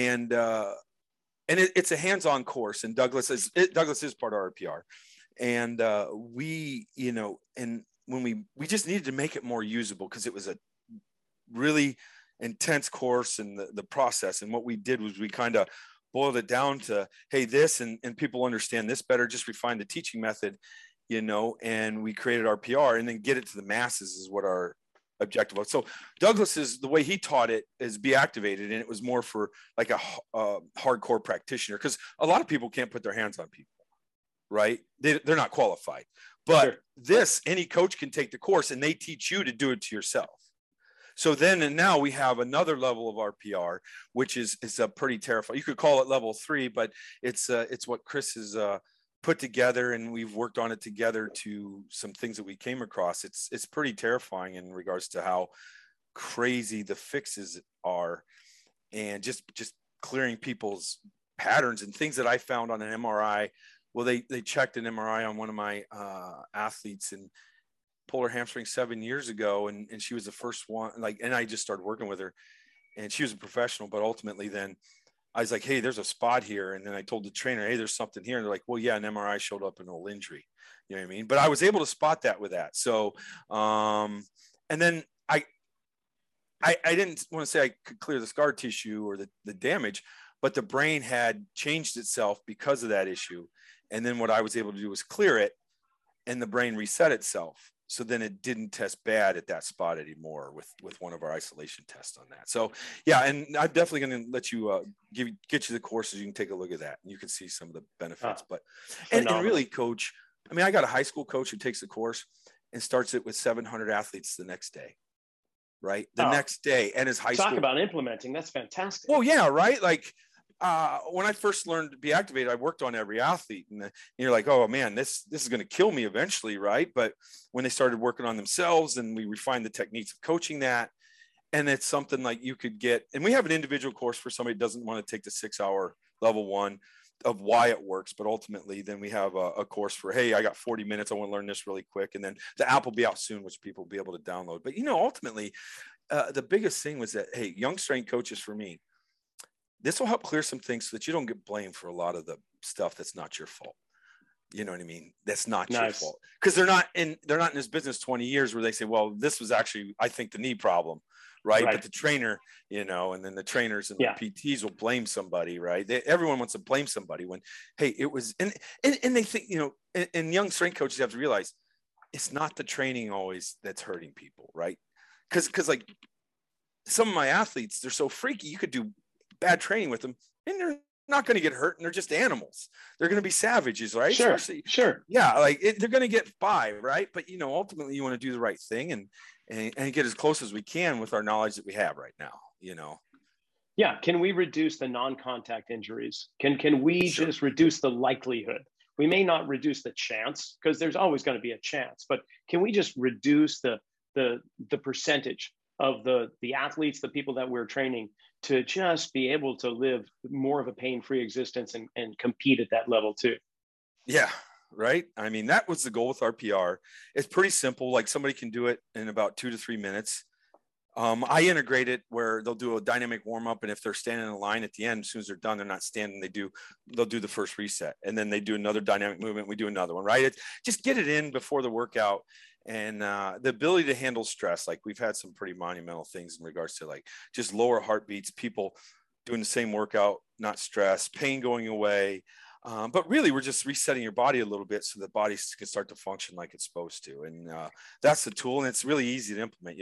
And it's a hands-on course, and Douglas is part of RPR. And and when we just needed to make it more usable because it was a really intense course and the process. And what we did was we kind of boiled it down to, hey, this, and people understand this better, just refine the teaching method, and we created RPR, and then get it to the masses is what our objective. So Douglas's, the way he taught it is be activated. And it was more for like a hardcore practitioner, because a lot of people can't put their hands on people, right? They're not qualified. But Sure. this, any coach can take the course and they teach you to do it to yourself. So then and now we have another level of RPR, which is a pretty terrifying. You could call it level 3, but it's what Chris has put together, and we've worked on it together to some things that we came across. It's pretty terrifying in regards to how crazy the fixes are, and just clearing people's patterns and things that I found on an MRI. Well, they checked an MRI on one of my athletes and pulled her hamstring 7 years ago. And she was the first one, and I just started working with her, and she was a professional, but ultimately then I was like, hey, there's a spot here. And then I told the trainer, hey, there's something here. And they're like, well, yeah, an MRI showed up an old injury. You know what I mean? But I was able to spot that with that. So, and then I didn't want to say I could clear the scar tissue or the damage, but the brain had changed itself because of that issue. And then what I was able to do was clear it, and the brain reset itself. So then it didn't test bad at that spot anymore with one of our isolation tests on that. So yeah, and I'm definitely going to let you get you the courses. You can take a look at that, and you can see some of the benefits. But and really, coach, I mean, I got a high school coach who takes the course and starts it with 700 athletes the next day. Right, the next day, and his high school. Talk about implementing. That's fantastic. Well, yeah, right. Like when I first learned to be activated, I worked on every athlete, and you're like, oh man, this is going to kill me eventually, right? But when they started working on themselves, and we refined the techniques of coaching that, and it's something like you could get, and we have an individual course for somebody who doesn't want to take the 6-hour level 1 of why it works, but ultimately then we have a course for, hey, I got 40 minutes, I want to learn this really quick, and then the app will be out soon, which people will be able to download. But ultimately the biggest thing was that, hey, young strength coaches, for me, this will help clear some things so that you don't get blamed for a lot of the stuff that's not your fault. You know what I mean? That's not your fault, because they're not in this business 20 years where they say, well, this was actually, I think, the knee problem. Right. But the trainer, and then the trainers and the PTs will blame somebody. Right. Everyone wants to blame somebody when, hey, it was, and they think, and young strength coaches have to realize it's not the training always that's hurting people. Right. Because like some of my athletes, they're so freaky. You could do bad training with them and they're not going to get hurt, and they're just animals. They're going to be savages. Right. Sure. Yeah. Like they're going to get by. Right. But, ultimately you want to do the right thing and get as close as we can with our knowledge that we have right now, Yeah. Can we reduce the non-contact injuries? Can we just reduce the likelihood? We may not reduce the chance, because there's always going to be a chance, but can we just reduce the percentage of the athletes, the people that we're training, to just be able to live more of a pain-free existence and compete at that level too? Yeah. Right. I mean, that was the goal with RPR. It's pretty simple. Like somebody can do it in about 2 to 3 minutes. I integrate it where they'll do a dynamic warm up. And if they're standing in a line at the end, as soon as they're done, they're not standing. They'll do the first reset, and then they do another dynamic movement. We do another one, right? It's just get it in before the workout. And the ability to handle stress. Like we've had some pretty monumental things in regards to like just lower heartbeats, people doing the same workout, not stress, pain going away. But really, we're just resetting your body a little bit so the body can start to function like it's supposed to. And that's the tool. And it's really easy to implement.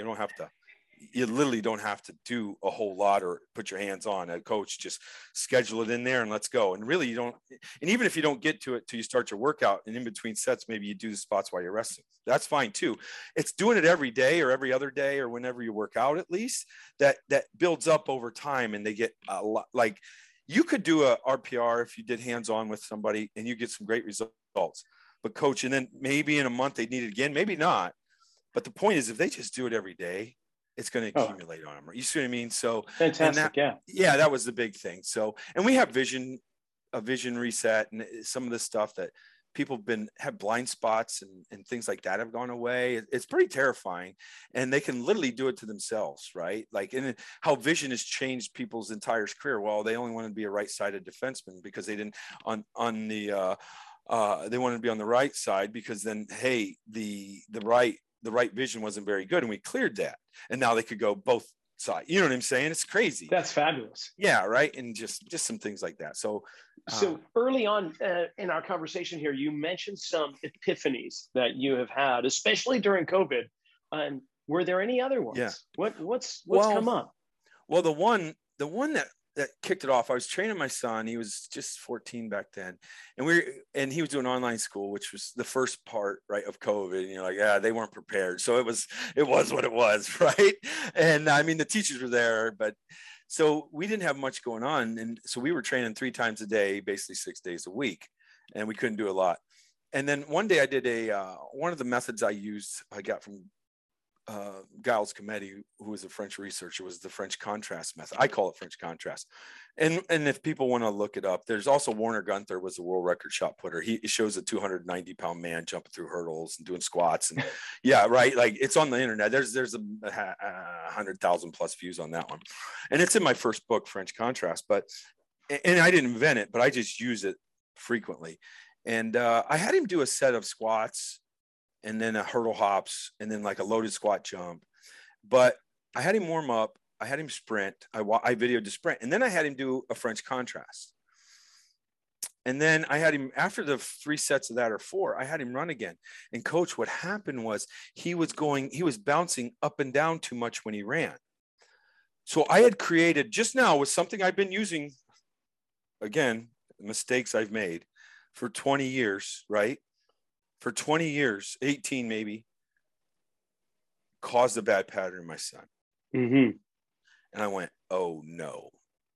You literally don't have to do a whole lot or put your hands on. A coach, just schedule it in there and let's go. And really you don't, and even if you don't get to it till you start your workout, and in between sets, maybe you do the spots while you're resting. That's fine too. It's doing it every day or every other day or whenever you work out, at least that builds up over time. And they get a lot. Like you could do a RPR if you did hands-on with somebody and you get some great results, but coach, and then maybe in a month they need it again, maybe not. But the point is, if they just do it every day, it's going to accumulate on them. You see what I mean? So fantastic. That was the big thing. So, and we have a vision reset, and some of the stuff that people have blind spots and things like that have gone away. It's pretty terrifying, and they can literally do it to themselves. Right. Like, and how vision has changed people's entire career. Well, they only wanted to be a right-sided defenseman because they didn't they wanted to be on the right side because then, hey, the right vision wasn't very good, and we cleared that, and now they could go both sides. You know what I'm saying? It's crazy. That's fabulous. Yeah, right. And just some things like that. So early on in our conversation here, you mentioned some epiphanies that you have had, especially during COVID. And Were there any other ones? Yeah. What's Well, come up? Well, the one that kicked it off, I was training my son. He was just 14 back then, and he was doing online school, which was the first part, right, of COVID. And you're like, yeah, they weren't prepared, so it was what it was, right? And I mean, the teachers were there, but so we didn't have much going on, and so we were training 3 times a day, basically 6 days a week, and we couldn't do a lot. And then one day I did one of the methods I used, I got from Giles Cometti, who was a French researcher, was the French contrast method. I call it French contrast. And if people want to look it up, there's also Warner Gunther was a world record shot putter. He shows a 290-pound man jumping through hurdles and doing squats. And yeah, right. Like it's on the internet. There's 100,000 plus views on that one. And it's in my first book, French Contrast. And I didn't invent it, but I just use it frequently. And I had him do a set of squats and then a hurdle hops, and then like a loaded squat jump. But I had him warm up. I had him sprint. I videoed the sprint, and then I had him do a French contrast. And then I had him, after the 3 sets of that or 4, I had him run again. And coach, what happened was he was bouncing up and down too much when he ran. So I had created just now with something I've been using, again, mistakes I've made for 20 years, right? For 20 years, 18 maybe, caused a bad pattern in my son. Mm-hmm. And I went, oh no.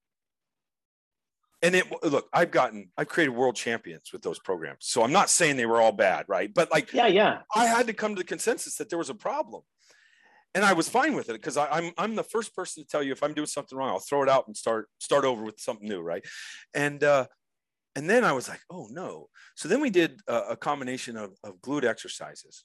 And look, I've created world champions with those programs. So I'm not saying they were all bad, right? But like, yeah. I had to come to the consensus that there was a problem. And I was fine with it because I'm the first person to tell you if I'm doing something wrong, I'll throw it out and start over with something new, right? And then I was like, oh no. So then we did a combination of glute exercises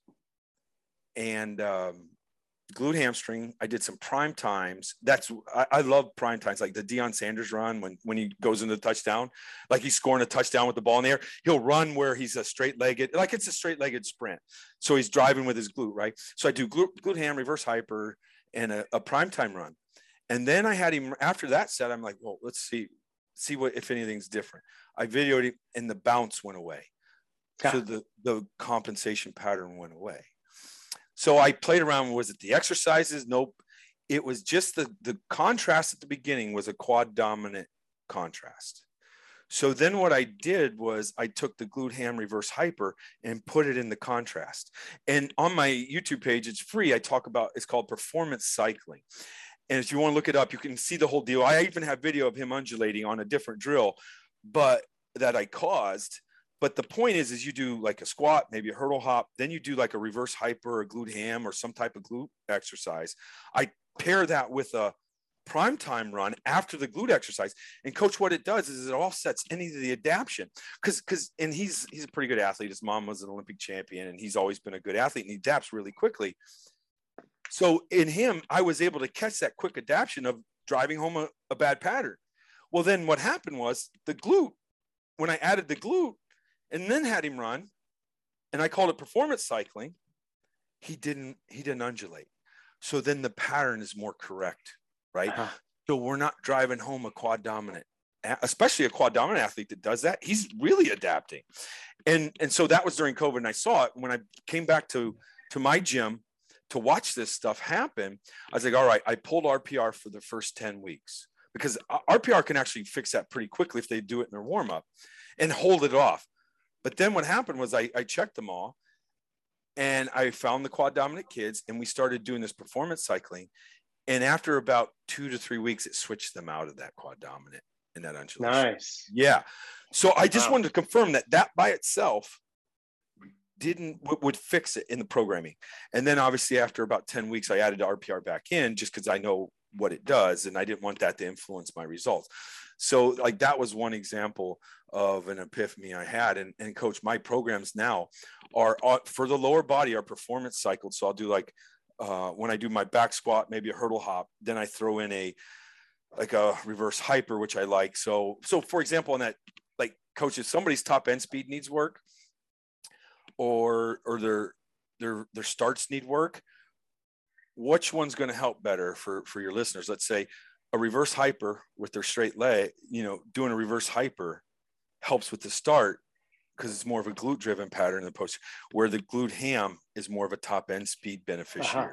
and glute hamstring. I did some prime times. I love prime times, like the Deion Sanders run when he goes into the touchdown, like he's scoring a touchdown with the ball in the air. He'll run where he's a straight-legged, like it's a straight-legged sprint. So he's driving with his glute, right? So I do glute ham, reverse hyper, and a prime time run. And then I had him, after that set, I'm like, well, let's see what, if anything's different. I videoed it and the bounce went away. So the compensation pattern went away. So I played around. Was it the exercises? Nope. It was just the contrast at the beginning was a quad dominant contrast. So then what I did was I took the glute ham reverse hyper and put it in the contrast. And on my YouTube page, it's free. I talk about, it's called performance cycling. And if you want to look it up, you can see the whole deal. I even have video of him undulating on a different drill, but that I caused. But the point is you do like a squat, maybe a hurdle hop, then you do like a reverse hyper or glute ham or some type of glute exercise. I pair that with a prime time run after the glute exercise. And coach, what it does is it offsets any of the adaptation. And he's a pretty good athlete. His mom was an Olympic champion and he's always been a good athlete and he adapts really quickly. So in him, I was able to catch that quick adaptation of driving home a bad pattern. Well, then what happened was the glute, when I added the glute and then had him run, and I called it performance cycling, he didn't undulate. So then the pattern is more correct, right? Uh-huh. So we're not driving home a quad dominant, especially a quad dominant athlete that does that. He's really adapting. And so that was during COVID. And I saw it when I came back to my gym to watch this stuff happen. I was like, all right, I pulled RPR for the first 10 weeks because RPR can actually fix that pretty quickly if they do it in their warm up and hold it off. But then what happened was I checked them all and I found the quad dominant kids and we started doing this performance cycling. And after about 2 to 3 weeks, it switched them out of that quad dominant and that undulation. Nice. Yeah. So I just wanted to confirm that by itself would fix it in the programming. And then obviously after about 10 weeks, I added RPR back in just because I know what it does. And I didn't want that to influence my results. So like that was one example of an epiphany I had. And coach, my programs now are for the lower body are performance cycled. So I'll do like when I do my back squat, maybe a hurdle hop, then I throw in a reverse hyper, which I like. So for example, on that, like coach, if somebody's top end speed needs work, or their starts need work, which one's going to help better for your listeners? Let's say a reverse hyper with their straight leg, doing a reverse hyper helps with the start because it's more of a glute driven pattern in the post, where the glute ham is more of a top end speed beneficiary.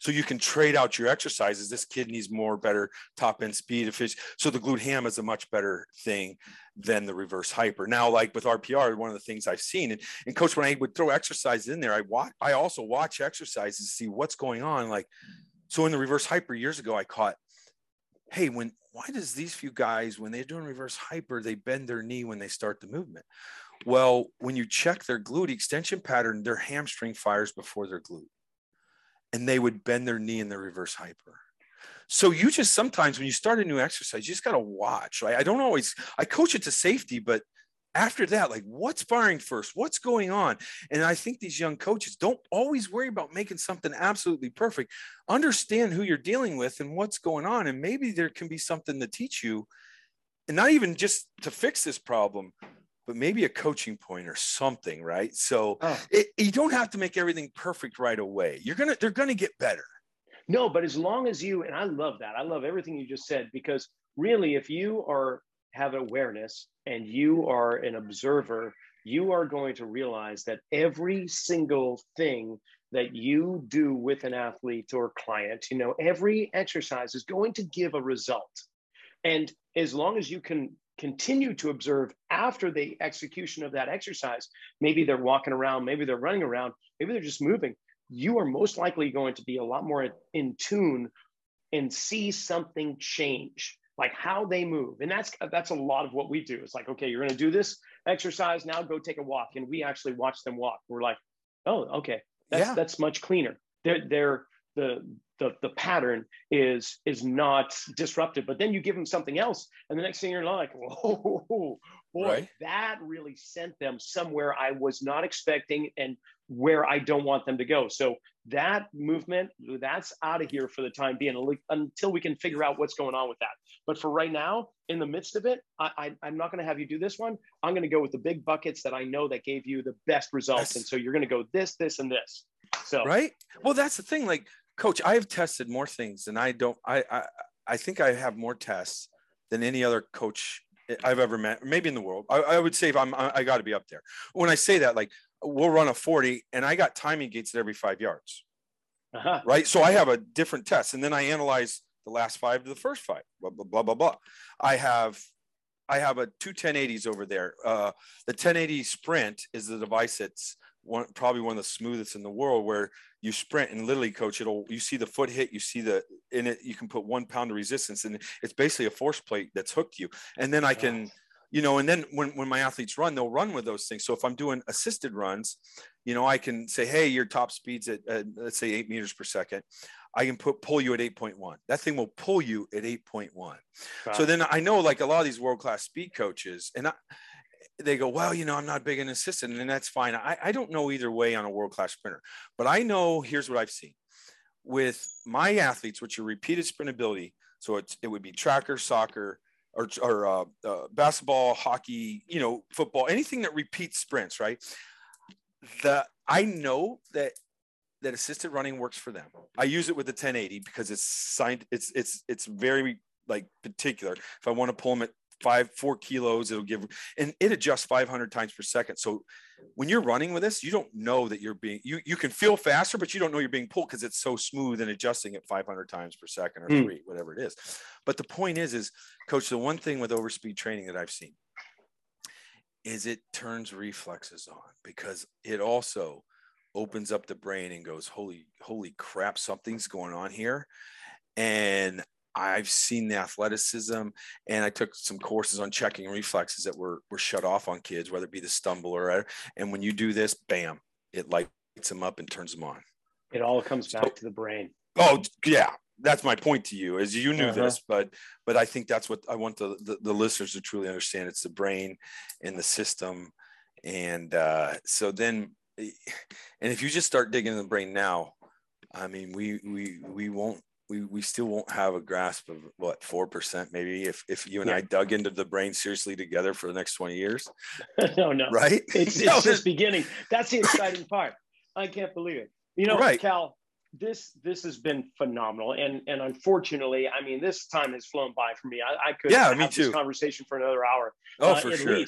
So you can trade out your exercises. This kid needs more better top end speed efficiency. So the glute ham is a much better thing than the reverse hyper. Now, like with RPR, one of the things I've seen, and coach, when I would throw exercises in there, I also watch exercises to see what's going on. Like, so in the reverse hyper years ago, I caught, hey, why does these few guys, when they're doing reverse hyper, they bend their knee when they start the movement? Well, when you check their glute extension pattern, their hamstring fires before their glute, and they would bend their knee in the reverse hyper. So you just, sometimes when you start a new exercise, you just got to watch. Right? I coach it to safety, but after that, like, what's firing first? What's going on? And I think these young coaches don't always worry about making something absolutely perfect. Understand who you're dealing with and what's going on. And maybe there can be something to teach you, and not even just to fix this problem, but maybe a coaching point or something, right? So you don't have to make everything perfect right away. They're going to get better. No, but as long as and I love that. I love everything you just said, because really, if you have awareness and you are an observer, you are going to realize that every single thing that you do with an athlete or client, every exercise is going to give a result. And as long as you can continue to observe after the execution of that exercise, maybe they're walking around, maybe they're running around, maybe they're just moving, you are most likely going to be a lot more in tune and see something change, like how they move. And that's a lot of what we do. It's like, okay, you're going to do this exercise, now go take a walk. And we actually watch them walk. We're like, oh, okay, that's much cleaner. The pattern is not disrupted. But then you give them something else, and the next thing you're like, whoa, boy, right? That really sent them somewhere I was not expecting and where I don't want them to go. So that movement, that's out of here for the time being, until we can figure out what's going on with that. But for right now, in the midst of it, I'm not going to have you do this one. I'm going to go with the big buckets that I know that gave you the best results. And so you're going to go this, and this. So right. Well, that's the thing. Like, coach, I have tested more things than I think I have more tests than any other coach I've ever met, maybe in the world. I would say I got to be up there. When I say that, like, we'll run a 40 and I got timing gates at every 5 yards. Right. So I have a different test, and then I analyze the last 5 to the first 5, blah, blah, blah, blah, blah. I have two 1080s over there. The 1080 sprint is the device that's probably one of the smoothest in the world, where you sprint and literally, coach, you see the foot hit, you see in it, you can put 1 pound of resistance, and it's basically a force plate that's hooked to you. And then I can, and then when my athletes run, they'll run with those things. So if I'm doing assisted runs, I can say, hey, your top speed's at let's say 8 meters per second. I can pull you at 8.1. That thing will pull you at 8.1. Wow. So then I know, like, a lot of these world-class speed coaches, and they go, well, I'm not big in assistant, and that's fine. I don't know either way on a world-class sprinter, but I know, here's what I've seen with my athletes, which are repeated sprint ability. So it would be tracker, soccer, or basketball, hockey, football, anything that repeats sprints, right? I know that assisted running works for them. I use it with the 1080 because it's very, like, particular. If I want to pull them at 4 kilos, and it adjusts 500 times per second. So when you're running with this, you don't know that you're being, you can feel faster, but you don't know you're being pulled because it's so smooth and adjusting at 500 times per second or 3, whatever it is. But the point is, coach, the one thing with overspeed training that I've seen is it turns reflexes on, because it also opens up the brain and goes, holy crap, something's going on here. And I've seen the athleticism, and I took some courses on checking reflexes that were shut off on kids, whether it be the stumble and when you do this, bam, it lights them up and turns them on. It all comes back to the brain. Oh yeah. That's my point to you, is you knew this, but I think that's what I want the listeners to truly understand. It's the brain and the system. And so then, and if you just start digging in the brain now, I mean, we still won't have a grasp of what, 4% maybe if you and I dug into the brain seriously together for the next 20 years. No, right? It's just beginning. That's the exciting part. I can't believe it. Right. Cal, this has been phenomenal, and unfortunately, I mean, this time has flown by for me. I could have me this too. conversation for another hour. Oh, for at sure. least.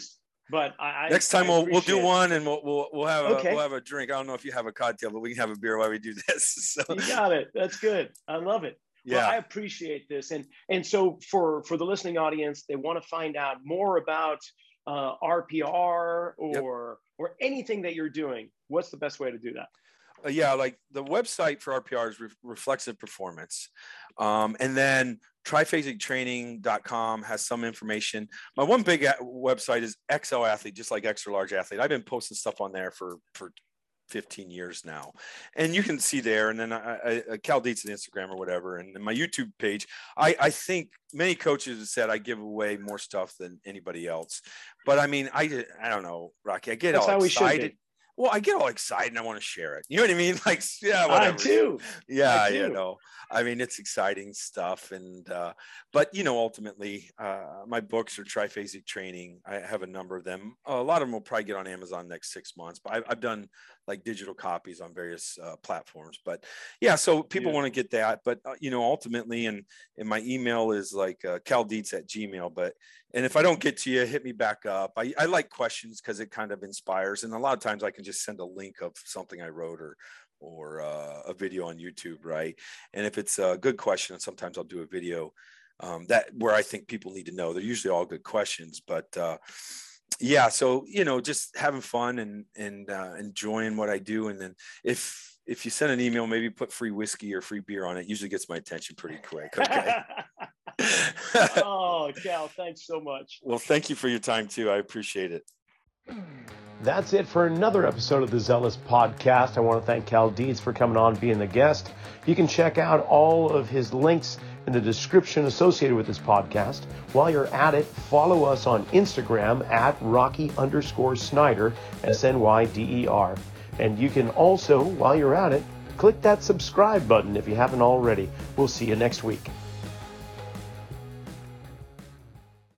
But next time we'll do one, and we'll have a drink. I don't know if you have a cocktail, but we can have a beer while we do this. So. You got it. That's good. I love it. Yeah. Well, I appreciate this. And so for the listening audience, they want to find out more about RPR or anything that you're doing. What's the best way to do that? Like the website for RPR is Reflexive Performance. And then triphasictraining.com has some information. My one big website is XL Athlete, just like extra large athlete. I've been posting stuff on there for 15 years now, and you can see there. And then Cal Dietz on Instagram or whatever. And my YouTube page, I think many coaches have said I give away more stuff than anybody else. But I mean, I don't know, Rocky, I get all excited. Well, I get all excited and I want to share it. You know what I mean? Like, yeah, whatever. I do. Yeah, you know, I mean, it's exciting stuff. And, but, you know, ultimately, my books are Triphasic Training. I have a number of them. A lot of them will probably get on Amazon next 6 months, but I've done like digital copies on various platforms. But yeah, so people want to get that. But, you know, ultimately, and my email is like caldietz@gmail. And if I don't get to you, hit me back up. I like questions because it kind of inspires. And a lot of times I can just send a link of something I wrote or a video on YouTube, right? And if it's a good question, sometimes I'll do a video that where I think people need to know. They're usually all good questions, but yeah. So, you know, just having fun and enjoying what I do. And then if you send an email, maybe put free whiskey or free beer on it. Usually gets my attention pretty quick. Okay. Oh, Cal, thanks so much. Well, thank you for your time too. I appreciate it. That's it for another episode of the Zealous Podcast. I want to thank Cal Dietz for coming on, being the guest. You can check out all of his links in the description associated with this podcast. While you're at it, follow us on Instagram at Rocky_Snyder, SNYDER. And you can also, while you're at it, click that subscribe button if you haven't already. We'll see you next week.